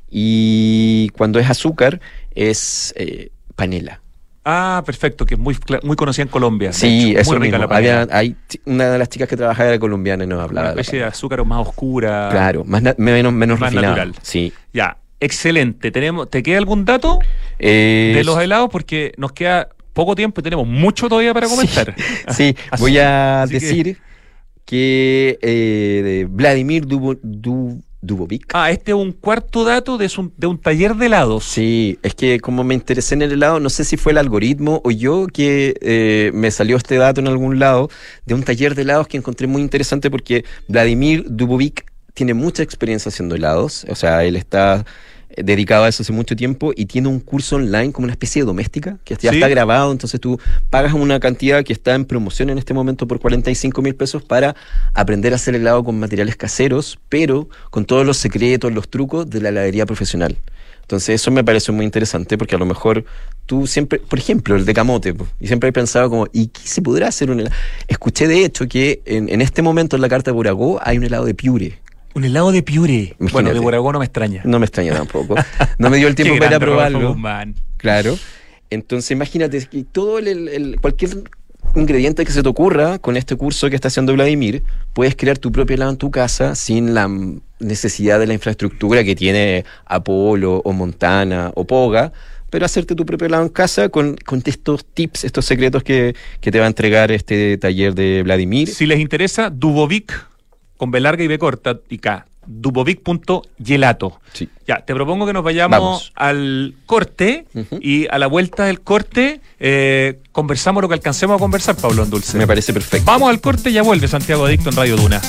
y cuando es azúcar, es eh, panela. Ah, perfecto, que es muy, muy conocida en Colombia. Sí, hecho, eso muy rica mismo. la panela. Había, hay una de las chicas que trabajaba era colombiana y nos hablaba. Una especie de, de azúcar más oscura. Claro, más na- menos, menos más refinado. natural. Sí. Ya, excelente. Tenemos, ¿te queda algún dato eh, de los helados? Porque nos queda poco tiempo y tenemos mucho todavía para comentar. Sí, sí. voy a así decir que, que eh, de Vladimir Dubo, du, Dubovic. Ah, este es un cuarto dato de, su, de un taller de helados. Sí, es que como me interesé en el helado, no sé si fue el algoritmo o yo que eh, me salió este dato en algún lado, de un taller de helados que encontré muy interesante porque Vladimir Dubovic tiene mucha experiencia haciendo helados, o sea, él está dedicado a eso hace mucho tiempo y tiene un curso online como una especie de doméstica que ya ¿Sí? está grabado, entonces tú pagas una cantidad que está en promoción en este momento por cuarenta y cinco mil pesos para aprender a hacer helado con materiales caseros, pero con todos los secretos, los trucos de la heladería profesional. Entonces eso me parece muy interesante porque a lo mejor tú siempre, por ejemplo, el de camote, y siempre he pensado como, ¿y qué se podrá hacer un helado? Escuché de hecho que en, en este momento en la carta de Buragó hay un helado de piure. Un helado de piure. Imagínate. Bueno, de Buragó no me extraña. No me extraña tampoco. No me dio el tiempo para ir a probarlo. Man. Claro. Entonces imagínate que todo el, el, el cualquier ingrediente que se te ocurra con este curso que está haciendo Vladimir, puedes crear tu propio helado en tu casa sin la necesidad de la infraestructura que tiene Apolo o Montana o Poga, pero hacerte tu propio helado en casa con, con estos tips, estos secretos que, que te va a entregar este taller de Vladimir. Si les interesa, Dubovik, con B larga y B corta y K, dubovik punto gelato. Sí. Ya, te propongo que nos vayamos Vamos. al corte uh-huh. y a la vuelta del corte eh, conversamos lo que alcancemos a conversar, Pablo Dulce. Me parece perfecto. Vamos al corte y ya vuelve Santiago Adicto en Radio Duna.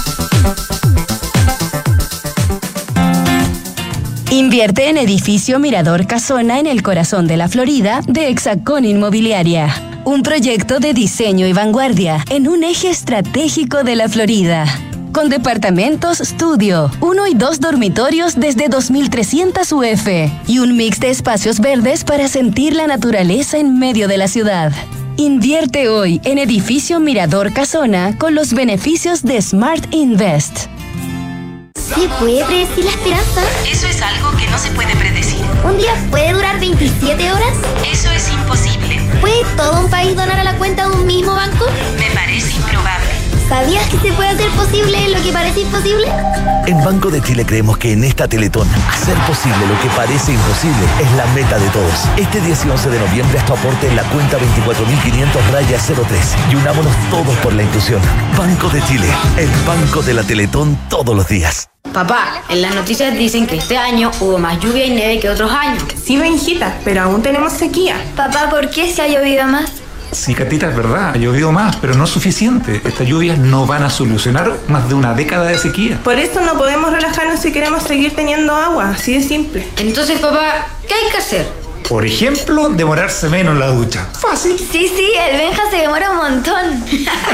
Invierte en edificio Mirador Casona en el corazón de la Florida de Hexacón Inmobiliaria. Un proyecto de diseño y vanguardia en un eje estratégico de la Florida. Con departamentos estudio, uno y dos dormitorios desde dos mil trescientos U F y un mix de espacios verdes para sentir la naturaleza en medio de la ciudad. Invierte hoy en edificio Mirador Casona con los beneficios de Smart Invest. ¿Se puede predecir la esperanza? Eso es algo que no se puede predecir. ¿Un día puede durar veintisiete horas? Eso es imposible. ¿Puede todo un país donar a la cuenta de un mismo banco? Me parece improbable. ¿Sabías que se puede hacer posible lo que parece imposible? En Banco de Chile creemos que en esta Teletón, hacer posible lo que parece imposible es la meta de todos. Este diez y once de noviembre haz tu aporte en la cuenta veinticuatro mil quinientos raya cero tres y unámonos todos por la inclusión. Banco de Chile, el banco de la Teletón todos los días. Papá, en las noticias dicen que este año hubo más lluvia y nieve que otros años. Sí, Benjita, pero aún tenemos sequía. Papá, ¿por qué se ha llovido más? Sí, Catita, es verdad, ha llovido más, pero no es suficiente. Estas lluvias no van a solucionar más de una década de sequía. Por eso no podemos relajarnos si queremos seguir teniendo agua, así de simple. Entonces, papá, ¿qué hay que hacer? Por ejemplo, demorarse menos en la ducha. Fácil. Sí, sí, el Benja se demora un montón.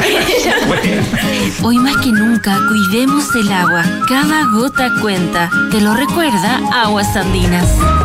Hoy más que nunca, cuidemos el agua. Cada gota cuenta. Te lo recuerda Aguas Andinas.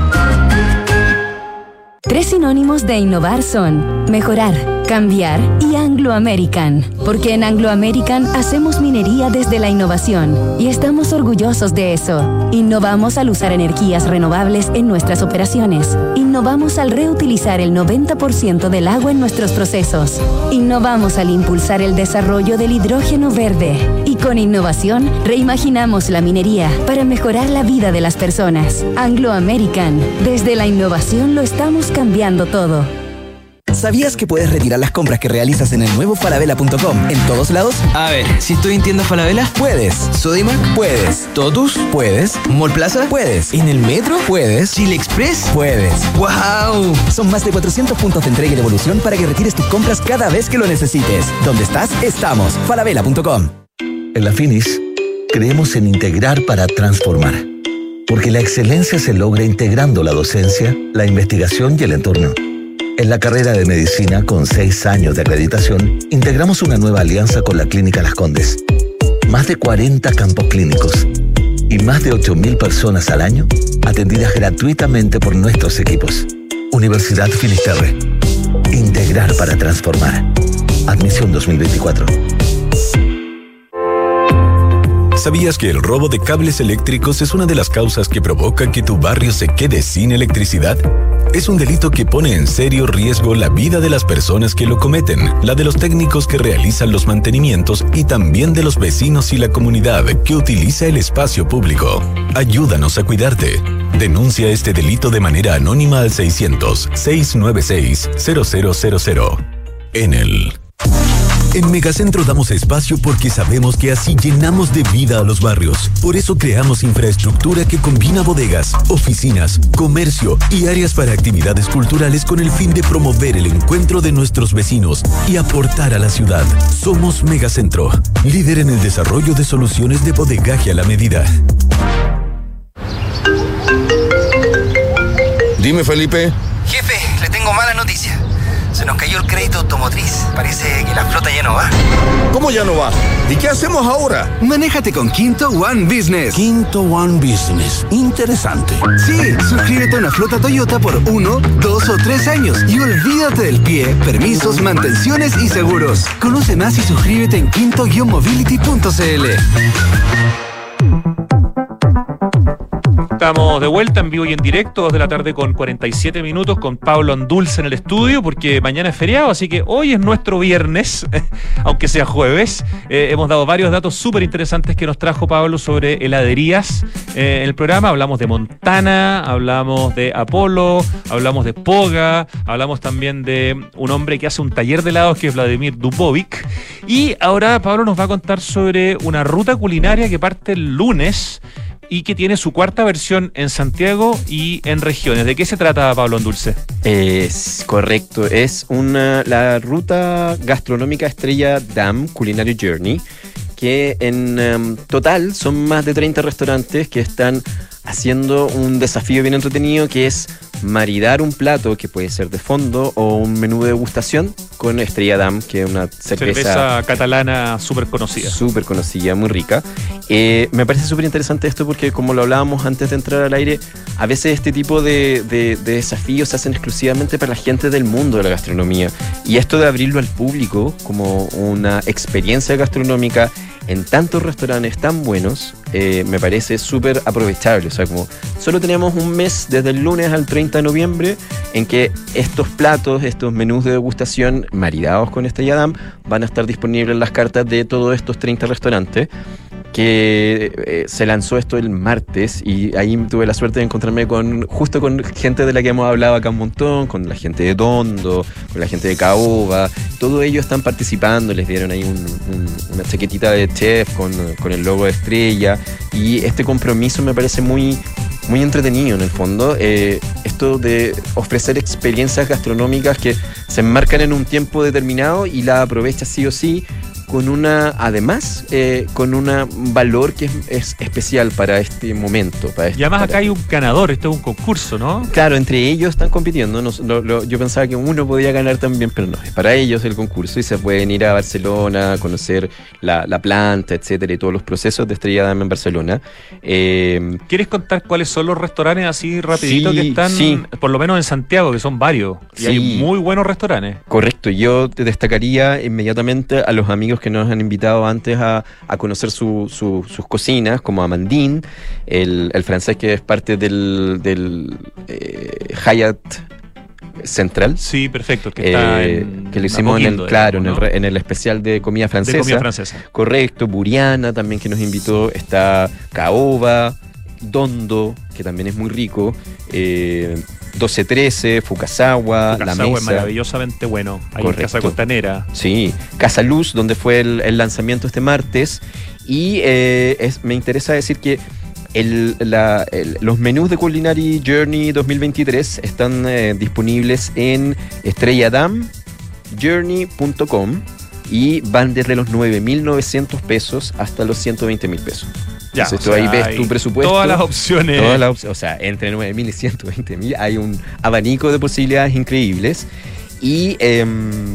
Tres sinónimos de innovar son mejorar, cambiar y Anglo American. Porque en Anglo American hacemos minería desde la innovación y estamos orgullosos de eso. Innovamos al usar energías renovables en nuestras operaciones. Innovamos al reutilizar el noventa por ciento del agua en nuestros procesos. Innovamos al impulsar el desarrollo del hidrógeno verde. Y con innovación reimaginamos la minería para mejorar la vida de las personas. Anglo American. Desde la innovación lo estamos cambiando todo. ¿Sabías que puedes retirar las compras que realizas en el nuevo falabella punto com en todos lados? A ver, si estoy en tienda Falabella, puedes. Sodimac, Puedes. Totus, Puedes. Mall Plaza, Puedes. ¿En el metro? Puedes. Chile Express, Puedes. ¡Wow! Son más de cuatrocientos puntos de entrega y devolución para que retires tus compras cada vez que lo necesites. ¿Dónde estás? Estamos. falabella punto com. En la Finis, creemos en integrar para transformar. Porque la excelencia se logra integrando la docencia, la investigación y el entorno. En la carrera de medicina, con seis años de acreditación, integramos una nueva alianza con la Clínica Las Condes. Más de cuarenta campos clínicos y más de ocho mil personas al año atendidas gratuitamente por nuestros equipos. Universidad Finisterre. Integrar para transformar. Admisión dos mil veinticuatro. ¿Sabías que el robo de cables eléctricos es una de las causas que provoca que tu barrio se quede sin electricidad? Es un delito que pone en serio riesgo la vida de las personas que lo cometen, la de los técnicos que realizan los mantenimientos y también de los vecinos y la comunidad que utiliza el espacio público. Ayúdanos a cuidarte. Denuncia este delito de manera anónima al seiscientos, seiscientos noventa y seis, cero cero cero cero. Enel. En Megacentro damos espacio porque sabemos que así llenamos de vida a los barrios. Por eso creamos infraestructura que combina bodegas, oficinas, comercio y áreas para actividades culturales con el fin de promover el encuentro de nuestros vecinos y aportar a la ciudad. Somos Megacentro, líder en el desarrollo de soluciones de bodegaje a la medida. Dime, Felipe. Jefe, le tengo mala noticia. Se Se nos cayó el crédito automotriz. Parece que la flota ya no va. ¿Cómo ya no va? ¿Y qué hacemos ahora? Manéjate con Quinto One Business. Quinto One Business. Interesante. Sí, suscríbete a una flota Toyota por uno, dos o tres años y olvídate del pie, permisos, mantenciones y seguros. Conoce más y suscríbete en quinto mobility punto c l. Estamos de vuelta en vivo y en directo, dos de la tarde con cuarenta y siete minutos, con Pablo Andulce en el estudio, porque mañana es feriado, así que hoy es nuestro viernes, aunque sea jueves. Eh, hemos dado varios datos súper interesantes que nos trajo Pablo sobre heladerías eh, en el programa. Hablamos de Montana, hablamos de Apolo, hablamos de Poga, hablamos también de un hombre que hace un taller de helados que es Vladimir Dubovic. Y ahora Pablo nos va a contar sobre una ruta culinaria que parte el lunes y que tiene su cuarta versión en Santiago y en regiones. ¿De qué se trata, Pablo Andulce? Es correcto, es una la ruta gastronómica Estrella Damm Culinary Journey, que en um, total son más de treinta restaurantes que están haciendo un desafío bien entretenido, que es maridar un plato que puede ser de fondo o un menú de degustación con Estrella Damm, que es una cerveza, cerveza catalana súper conocida. Súper conocida, muy rica. Eh, me parece súper interesante esto porque, como lo hablábamos antes de entrar al aire, a veces este tipo de, de, de desafíos se hacen exclusivamente para la gente del mundo de la gastronomía. Y esto de abrirlo al público como una experiencia gastronómica en tantos restaurantes tan buenos, eh, me parece súper aprovechable. O sea, como solo tenemos un mes desde el lunes al treinta de noviembre en que estos platos, estos menús de degustación maridados con Estrella Damm van a estar disponibles en las cartas de todos estos treinta restaurantes, que eh, se lanzó esto el martes, y ahí tuve la suerte de encontrarme con justo con gente de la que hemos hablado acá un montón, con la gente de Dondo, con la gente de Caoba. Todos ellos están participando, les dieron ahí un, un, una chaquetita de chef con, con el logo de Estrella, y este compromiso me parece muy, muy entretenido en el fondo. Eh, esto de ofrecer experiencias gastronómicas que se enmarcan en un tiempo determinado y la aprovechas sí o sí, con una, además, eh, con un valor que es, es especial para este momento. Para este, y además para acá hay un ganador, esto es un concurso, ¿no? Claro, entre ellos están compitiendo. No, lo, lo, yo pensaba que uno podía ganar también, pero no, es para ellos el concurso, y se pueden ir a Barcelona a conocer la, la planta, etcétera, y todos los procesos de Estrella Damm en Barcelona. Eh, ¿Quieres contar cuáles son los restaurantes así rapidito sí, que están, sí. por lo menos en Santiago, que son varios, y sí. hay muy buenos restaurantes? Correcto, yo te destacaría inmediatamente a los amigos que nos han invitado antes a, a conocer su, su, sus cocinas, como Amandine, el, el francés que es parte del, del eh, Hyatt Central. Sí, perfecto, que está eh, en que lo hicimos en el, digamos, claro, ¿no? en, el, en el especial de comida francesa. De comida francesa. Correcto, Buriana también, que nos invitó, está Caoba, Dondo, que también es muy rico, eh, doce trece, Fukasawa, La Mesa. Es maravillosamente bueno. Ahí Correcto. en Casa Costanera. Sí, Casa Luz, donde fue el, el lanzamiento este martes. Y eh, es, me interesa decir que el, la, el, los menús de Culinary Journey dos mil veintitrés están eh, disponibles en estrella damm journey punto com y van desde los nueve mil novecientos pesos hasta los ciento veinte mil pesos. Ya, Entonces o tú sea, ahí ves tu presupuesto. Todas las opciones. Todas las opciones. O sea, entre nueve mil y ciento veinte mil hay un abanico de posibilidades increíbles. Y eh,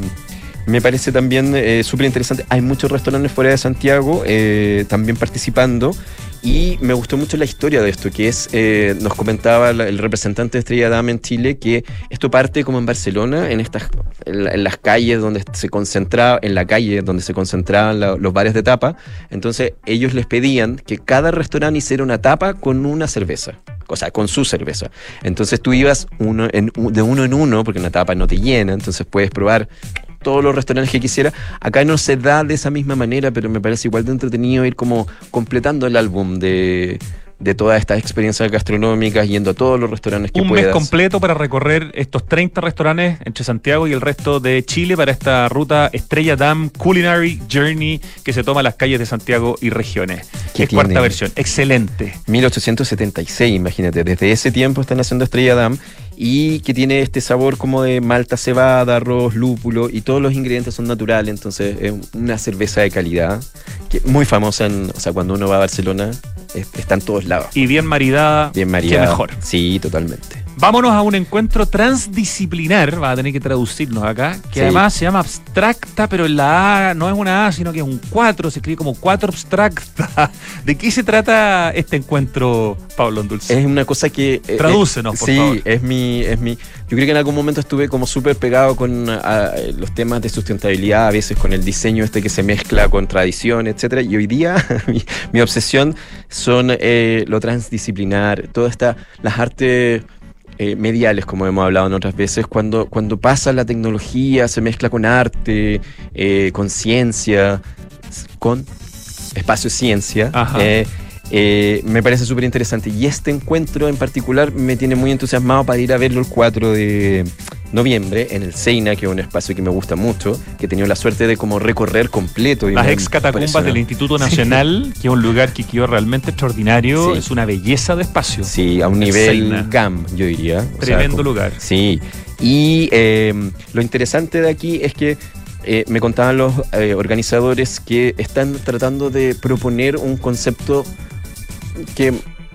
me parece también eh, súper interesante. Hay muchos restaurantes fuera de Santiago eh, también participando. Y me gustó mucho la historia de esto, que es, eh, nos comentaba la, el representante de Estrella Damm en Chile, que esto parte como en Barcelona, en estas en, la, en las calles donde se concentraba, en la calle donde se concentraban la, los bares de tapa. Entonces ellos les pedían que cada restaurante hiciera una tapa con una cerveza, o sea, con su cerveza. Entonces tú ibas uno en, de uno en uno, porque una tapa no te llena, entonces puedes probar todos los restaurantes que quisiera. Acá no se da de esa misma manera, pero me parece igual de entretenido ir como completando el álbum de, de todas estas experiencias gastronómicas, yendo a todos los restaurantes que Un puedas. mes completo para recorrer estos treinta restaurantes entre Santiago y el resto de Chile para esta ruta Estrella Damm Culinary Journey que se toma las calles de Santiago y regiones. Que es tiene cuarta versión, excelente. mil ochocientos setenta y seis, imagínate, desde ese tiempo están haciendo Estrella Damm, y que tiene este sabor como de malta, cebada, arroz, lúpulo, y todos los ingredientes son naturales. Entonces es una cerveza de calidad que muy famosa en, o sea, cuando uno va a Barcelona es, está en todos lados. Y bien maridada, bien maridada. qué mejor. Sí, totalmente. Vámonos a un encuentro transdisciplinar, va a tener que traducirnos acá, que Sí. además se llama Abstracta, pero en la A no es una A, sino que es un cuatro, se escribe como cuatro Abstracta. ¿De qué se trata este encuentro, Pablo Andulce? Es una cosa que... eh, Tradúcenos, eh, por sí, favor. Sí, es mi, es mi... Yo creo que en algún momento estuve como súper pegado con a, los temas de sustentabilidad, a veces con el diseño este que se mezcla con tradición, etcétera. Y hoy día mi, mi obsesión son eh, lo transdisciplinar, todas estas, las artes eh, mediales, como hemos hablado en otras veces, cuando, cuando pasa la tecnología, se mezcla con arte, eh, con ciencia, con espacio ciencia. Eh, Eh, me parece súper interesante y este encuentro en particular me tiene muy entusiasmado para ir a verlo el cuatro de noviembre en el Seina, que es un espacio que me gusta mucho, que he tenido la suerte de como recorrer completo. Y Las me ex catacumbas impresiona. del Instituto Nacional, sí. que es un lugar que quedó realmente extraordinario, Sí. es una belleza de espacio. Sí, a un El nivel Seina. G A M, yo diría. O sea, Tremendo como- lugar. Sí, y eh, lo interesante de aquí es que eh, me contaban los eh, organizadores que están tratando de proponer un concepto que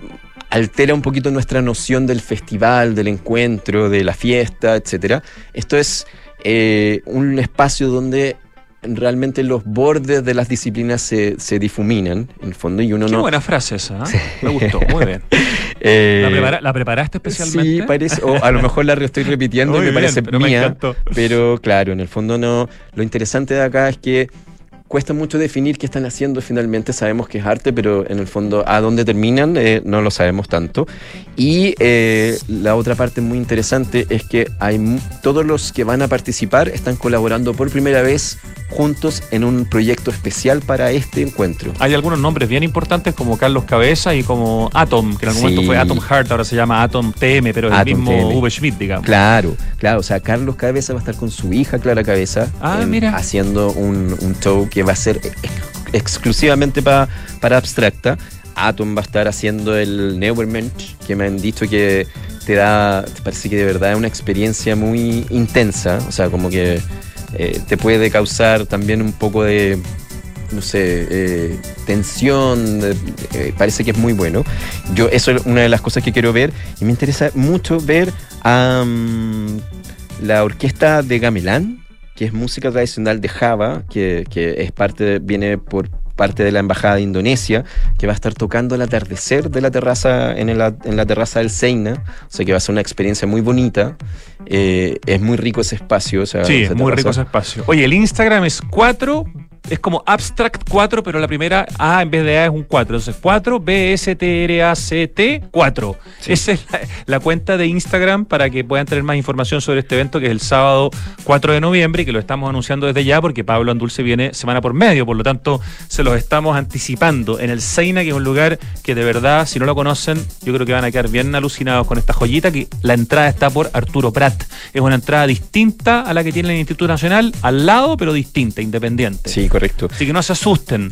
altera un poquito nuestra noción del festival, del encuentro, de la fiesta, etcétera. Esto es eh, un espacio donde realmente los bordes de las disciplinas se, se difuminan, en el fondo, y uno Qué no... buena frase esa, ¿eh? Me gustó, muy bien. Eh, ¿La, prepara- la preparaste especialmente? Sí, parece, o a lo mejor la estoy repitiendo Muy y me bien, parece pero me mía, encantó. pero claro, en el fondo no. Lo interesante de acá es que cuesta mucho definir qué están haciendo finalmente. Sabemos que es arte, pero en el fondo a dónde terminan eh, no lo sabemos tanto. Y eh, la otra parte muy interesante es que hay mu- todos los que van a participar están colaborando por primera vez juntos en un proyecto especial para este encuentro. Hay algunos nombres bien importantes como Carlos Cabeza y como Atom, que en algún Sí. momento fue Atom Heart, ahora se llama Atom T M, pero es el Atom mismo T M. Uwe Schmidt, digamos. Claro, claro, o sea, Carlos Cabeza va a estar con su hija Clara Cabeza Ah, en- mira. haciendo un, un show que va a ser ex- exclusivamente pa- para Abstracta. Atom va a estar haciendo el Nevermensch, que me han dicho que te da, te parece que de verdad es una experiencia muy intensa, o sea, como que eh, te puede causar también un poco de, no sé, eh, tensión, eh, eh, parece que es muy bueno. Yo, eso es una de las cosas que quiero ver, y me interesa mucho ver a um, la orquesta de gamelán, que es música tradicional de Java, que, que es parte, viene por parte de la Embajada de Indonesia, que va a estar tocando el atardecer de la terraza, en, el, en la terraza del Seina, o sea que va a ser una experiencia muy bonita. Eh, es muy rico ese espacio. O sea, Sí, esa es muy terraza. rico ese espacio. Oye, el Instagram es cuatro, es como Abstract cuatro, pero la primera A en vez de A es un cuatro. Entonces cuatro, B S T R A C T cuatro. Sí. Esa es la, la cuenta de Instagram para que puedan tener más información sobre este evento, que es el sábado cuatro de noviembre, y que lo estamos anunciando desde ya porque Pablo Andulce viene semana por medio, por lo tanto se los estamos anticipando en el Seina, que es un lugar que de verdad, si no lo conocen, yo creo que van a quedar bien alucinados con esta joyita, que la entrada está por Arturo Prat. Es una entrada distinta a la que tiene el Instituto Nacional, al lado, pero distinta, independiente. Sí, correcto. Así que no se asusten.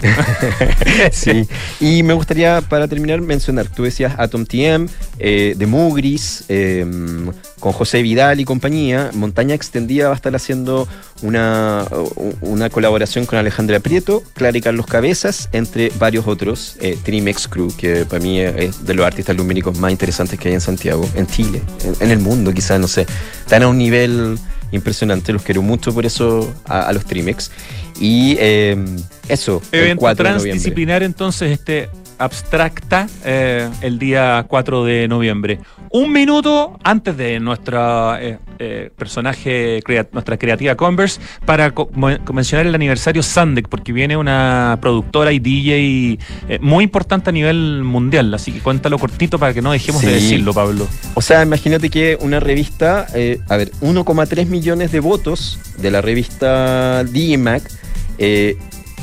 Sí, y me gustaría para terminar mencionar, tú decías Atom T M, eh, de Mugris, eh, con José Vidal y compañía. Montaña Extendida va a estar haciendo una, una colaboración con Alejandra Prieto, Clara y Carlos Cabezas, entre varios otros, eh, Trimex Crew, que para mí es de los artistas lumínicos más interesantes que hay en Santiago, en Chile, en, en el mundo quizás, no sé, están a un nivel impresionante, los quiero mucho por eso a, a los Trimex. Y eh, eso, el Evento cuatro de noviembre. transdisciplinar, entonces, este Abstracta, eh, el día cuatro de noviembre. Un minuto antes de nuestra eh, eh, personaje, crea- nuestra creativa Converse, para co- mo- mencionar el aniversario Sandek, porque viene una productora y D J eh, muy importante a nivel mundial, así que cuéntalo cortito para que no dejemos de Sí. decirlo, Pablo. O sea, imagínate que una revista, eh, a ver, uno coma tres millones de votos de la revista D J Mag, eh,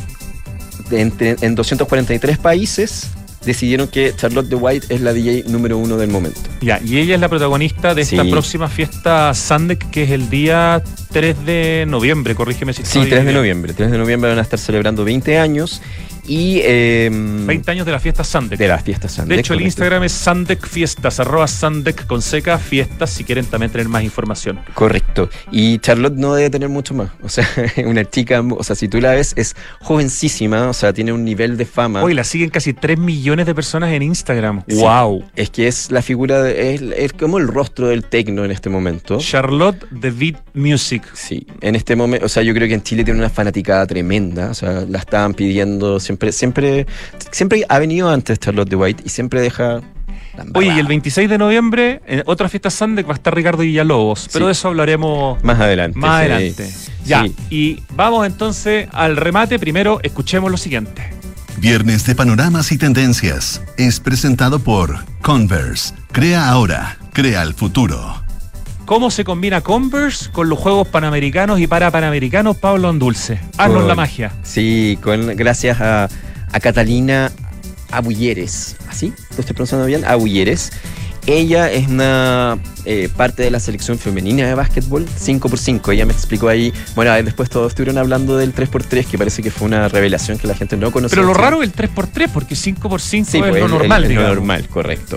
de entre- en doscientos cuarenta y tres países, decidieron que Charlotte de White es la D J número uno del momento. Ya, y ella es la protagonista de esta Sí. próxima fiesta Sandek, que es el día tres de noviembre, corrígeme si Sí, estoy tres de bien. noviembre. tres de noviembre van a estar celebrando veinte años Y eh, veinte años de la fiesta Sandek. De la fiesta Sandek. De hecho, el correcto. Instagram es Sandek Fiestas, arroba Sandek con seca fiestas, si quieren también tener más información. Correcto. Y Charlotte no debe tener mucho más. O sea, una chica, o sea, si tú la ves, es jovencísima, o sea, tiene un nivel de fama. Hoy la siguen casi tres millones de personas en Instagram. Sí. ¡Wow! Es que es la figura, de, es, es como el rostro del tecno en este momento. Charlotte de Beat Music. Sí, en este momento, o sea, yo creo que en Chile tiene una fanaticada tremenda, o sea, la estaban pidiendo siempre, siempre, siempre ha venido antes Charlotte de White y siempre deja... Oye, y el veintiséis de noviembre, en otra fiesta Sandek va a estar Ricardo Villalobos, pero sí. de eso hablaremos más adelante. Más sí. adelante. Ya, sí. Y vamos entonces al remate. Primero, escuchemos lo siguiente. Viernes de Panoramas y Tendencias es presentado por Converse. Crea ahora, crea el futuro. ¿Cómo se combina Converse con los Juegos Panamericanos y para Panamericanos, Pablo Andulce? Haznos Con, la magia. Sí, con, gracias a, a Catalina Abulleres. ¿Así? ¿Lo estoy pronunciando bien? Abulleres. Ella es una eh, parte de la selección femenina de básquetbol, cinco por cinco. Ella me explicó ahí, bueno, después todos estuvieron hablando del tres por tres, que parece que fue una revelación que la gente no conocía. Pero lo raro es el tres por tres, porque cinco por cinco sí, es pues, lo el, normal, el, el, digamos. lo normal, correcto.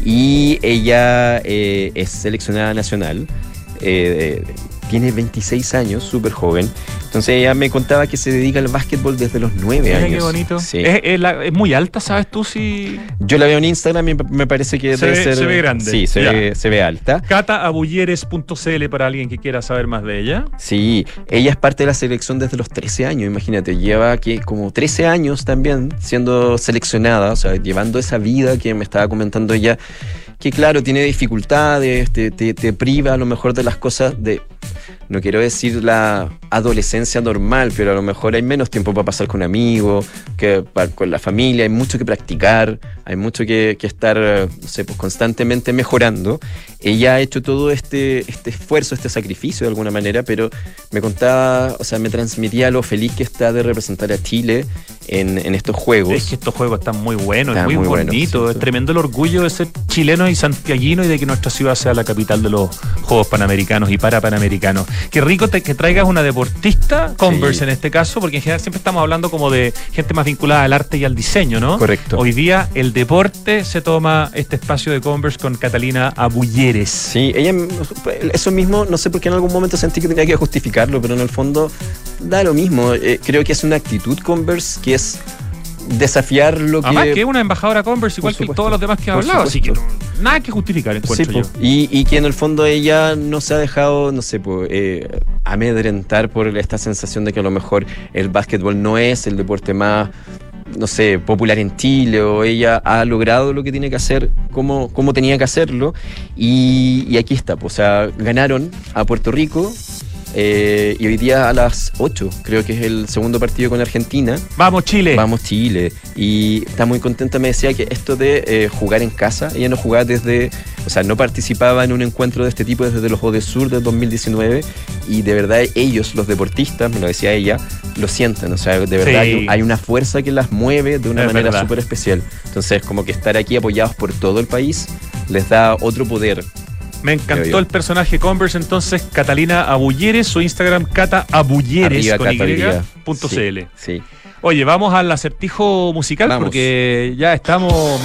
Y ella eh, es seleccionada nacional, eh, tiene veintiséis años, súper joven. Entonces ella me contaba que se dedica al básquetbol desde los nueve Mira años. qué bonito. Sí. Es, es, la, es muy alta, ¿sabes tú? Si... Yo la veo en Instagram y me parece que se debe ve, ser... Se ve grande. Sí, se ve, se ve alta. cata abulleres punto c l para alguien que quiera saber más de ella. Sí, ella es parte de la selección desde los trece años, imagínate. Lleva que como trece años también siendo seleccionada, o sea, llevando esa vida que me estaba comentando ella, que claro, tiene dificultades, te, te, te priva a lo mejor de las cosas de... No quiero decir la adolescencia normal, pero a lo mejor hay menos tiempo para pasar con amigos, que para, con la familia, hay mucho que practicar, hay mucho que, que estar, no sé, pues constantemente mejorando. Ella ha hecho todo este, este esfuerzo, este sacrificio de alguna manera, pero me contaba, o sea, me transmitía lo feliz que está de representar a Chile en, en estos juegos. Es que estos juegos están muy buenos, Está es muy, muy bonito, bueno, sí, es sí. tremendo el orgullo de ser chileno y santiaguino y de que nuestra ciudad sea la capital de los Juegos Panamericanos y para Panamericanos. Qué rico te, que traigas una deportista, Converse sí. en este caso, porque en general siempre estamos hablando como de gente más vinculada al arte y al diseño, ¿no? Correcto. Hoy día el deporte se toma este espacio de Converse con Catalina Abulleres. Sí, ella, eso mismo, no sé por qué en algún momento sentí que tenía que justificarlo, pero en el fondo da lo mismo. Eh, creo que es una actitud Converse que es desafiar lo que... Además que es una embajadora Converse igual que todos los demás que ha hablado, así que no, nada que justificar, encuentro sí, yo. Y, y que en el fondo ella no se ha dejado, no sé, pues, eh, amedrentar por esta sensación de que a lo mejor el básquetbol no es el deporte más, no sé, popular en Chile, o ella ha logrado lo que tiene que hacer como, como tenía que hacerlo, y, y aquí está, pues, o sea, ganaron a Puerto Rico. Eh, y hoy día a las ocho, creo que es el segundo partido con Argentina. ¡Vamos Chile! Vamos Chile. Y está muy contenta, me decía que esto de eh, jugar en casa, ella no jugaba desde, o sea, no participaba en un encuentro de este tipo desde los Juegos del Sur del dos mil diecinueve, y de verdad ellos, los deportistas, me lo decía ella, lo sienten, o sea, de verdad sí. hay, hay una fuerza que las mueve de una es manera súper especial. Entonces, como que estar aquí apoyados por todo el país les da otro poder. Me encantó el personaje Converse, entonces, Catalina Abulleres, su Instagram, Cata Abulleres, con y punto sí, cl. Sí. Oye, vamos al acertijo musical, vamos. Porque ya estamos